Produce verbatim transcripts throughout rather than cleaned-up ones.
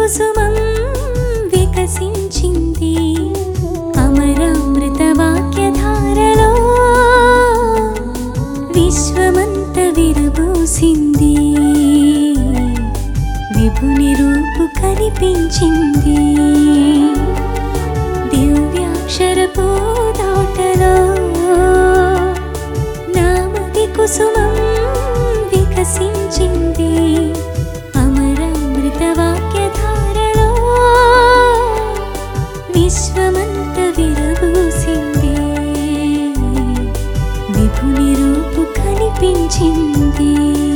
కుసుమం వికసించింది అమరామృత వాక్యధారలో విశ్వమంత విరబూసింది విభుని రూపు కనిపించింది దివ్యాక్షరపు తోటలో నామది కుసుమం వికసించింది అమరామృత వాక్యధారలో విశ్వమంత విరబూసింది విభుని రూపు కనిపించింది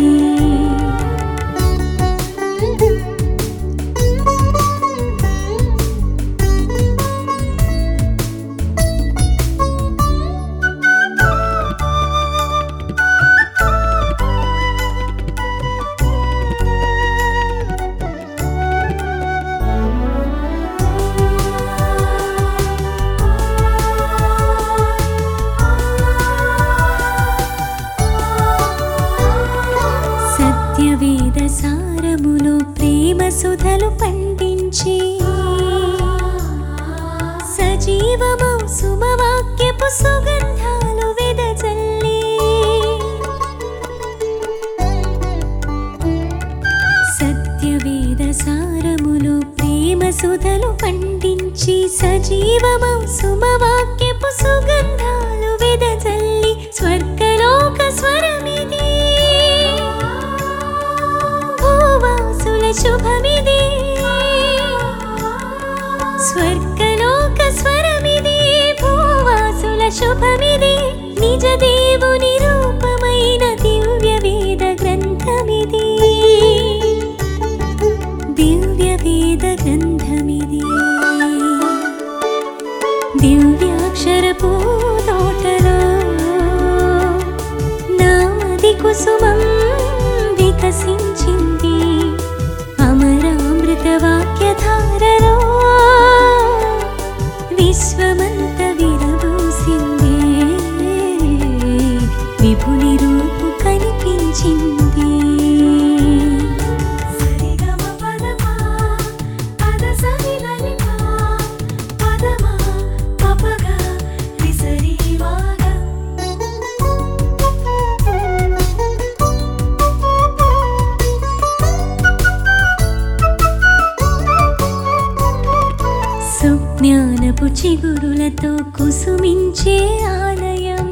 సత్యవేద సారములో ప్రేమ సుధలు పండించి సజీవమౌ సుమవాక్యపు సుగంధాలు వెదజల్లి సత్యవేద సారములో ప్రేమ సుధలు పండించి సజీవమౌ సుమవాక్యపు సుగంధాలు వెదజల్లి స్వర్గలోక స్వరమిది భూవాసుల శుభమిది స్వర్గలోక స్వరమిది భూవాసుల శుభమిది నిజ దేవుని రూపమైన దివ్య వేద గ్రంథమిది దివ్య వేద గ్రంథమిది దివ్యాక్షరపు తోటలో నామది కుసుమం వికసించింది అమరామృత వాక్యధారలో విశ్వమంత విరబూసింది విభుని రూపు కనిపించింది సుజ్ఞానపు చిగురులతో కుసుమించే ఆలయం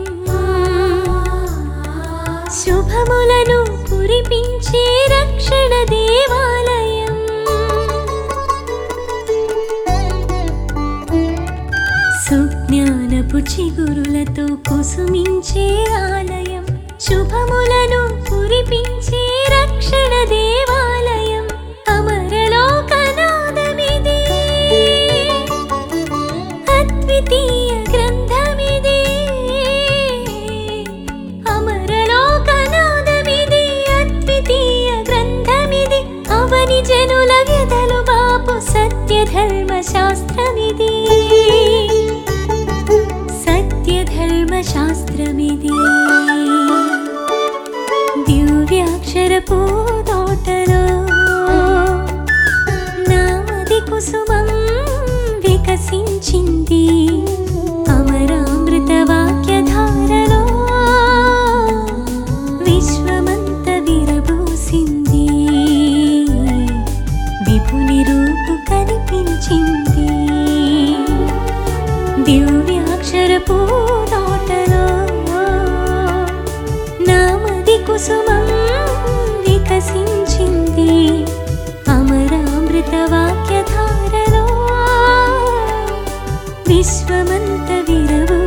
శుభములను కురిపించే రక్షణ దేవాలయం సుజ్ఞానపు చిగురులతో కుసుమించే ఆలయం శుభములను కురిపించే రక్షణ దేవాలయం అమరలోకనాదమిది అద్వితీయ గ్రంథమిది అమరలోకనాదమిది అద్వితీయ గ్రంథమిది అవని జనుల వ్యధలు బాపు సత్య ధర్మ శాస్త్రమిది సత్య ధర్మ శాస్త్రమిది దివ్యాక్షరపు తోటలో నామది కుసుమం వికసించింది అమరామృత వాక్యధారలో విశ్వమంత విరబూసింది విభుని రూపు కనిపించింది దివ్యాక్షరపు తోటలో నామది కుసుమం వికసించింది అమరామృత వాక్యధారలో విశ్వమంత విరబూసింది